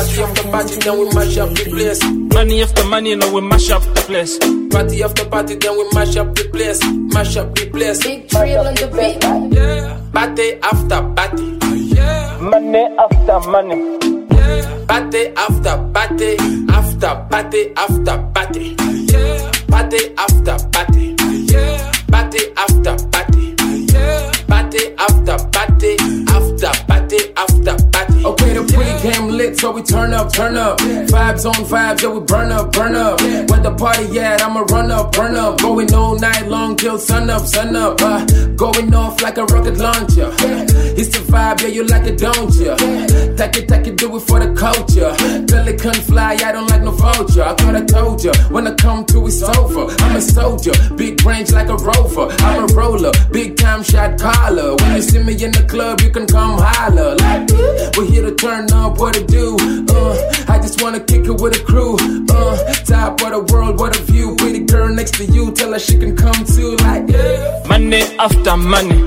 Party after party, then we mash up the place. Money after money, you know we mash up the place. Party after party, then we mash up the place. Mash up the place. Big Trill on the beat. Yeah. Party after party. Yeah. Money after money. Yeah. Party after party. After party after party. Yeah. Party after party. Yeah. Party after party. Yeah. Party after party. After party after party. Okay, the pre-game lit, so we turn up, turn up. Vibes on vibes, yeah, we burn up, burn up. Where the party at, I'ma run up, burn up. Going all night long till sun up, sun up. Going off like a rocket launcher. It's the vibe, yeah, you like it, don't ya? Take it, do it for the culture. Pelican fly, I don't like no vulture. I thought I told ya, when I come to it's over. I'm a soldier, big range like a rover. I'm a roller, big time shot caller. When you see me in the club, you can come holler. Like, we're here to turn up, what to do? I just wanna kick it with a crew. Top of the world, what a view. Pretty girl next to you, tell her she can come too. Like, money after money.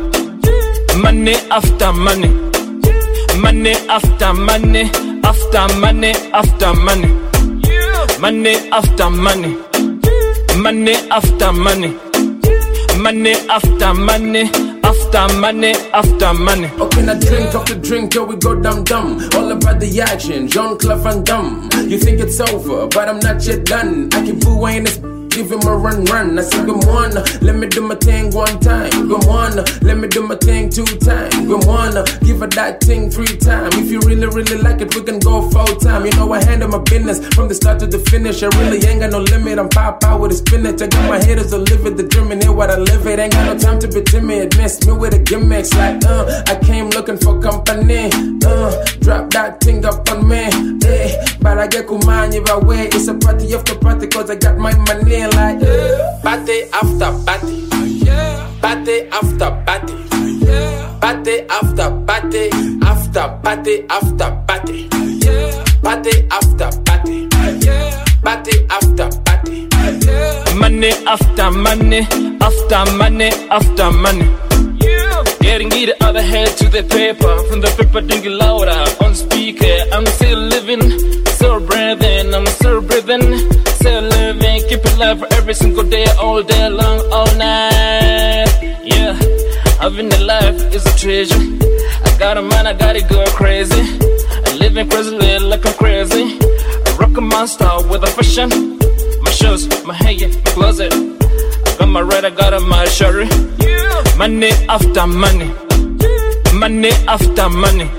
Money after money. Money after money. After money after money. Money after money. Money after money. Money after money. After money, after money. Okay, now drink after drink, yo, we go dumb. All about the action, Jean-Claude Van Damme. You think it's over, but I'm not yet done. I keep booing this, give him a run. I say, good one, let me do my thing one time. Good one, let me do my thing 2 times. Good one, give her that thing 3 times. If you really like it, we can go full time. You know I handle my business from the start to the finish. I really ain't got no limit, I'm pop out with a spinach. I got my haters to live it, determine what I live it. Ain't got no time to be timid, miss me with a gimmicks. Like, I came looking for company. Drop that thing up on me. But I get kumani by way. It's a party after party, cause I got my money. Like, party after party. Party after party. Party after party. After party after party. Party after party. Party after party. Money after money. After money after money. Getting it other head to the paper. From the paper drinking louder on speaker. I'm still living, still breathing. I'm still breathing, still living. Keep it alive every single day, all day long, all night. Yeah, having a life is a treasure. I got a man, I gotta go crazy. I'm living crazy like I'm crazy. I rock a monster with a fashion. My shoes, my hair, my closet. I got my red, I got my sherry. Money after money. Money after money.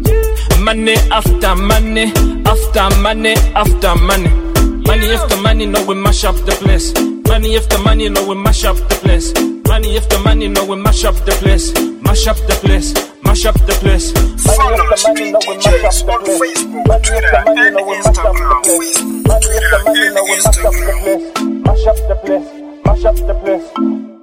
Money after money. After money after money. Money after money, no we mash up the place. Money after money, no we mash up the place. Money after money, no we mash up the place. Mash up the place. Mash up the place. Follow Speed DJs on Facebook, Twitter, and Instagram. Money after money, no we mash up the place. Mash up the place. Mash up the place.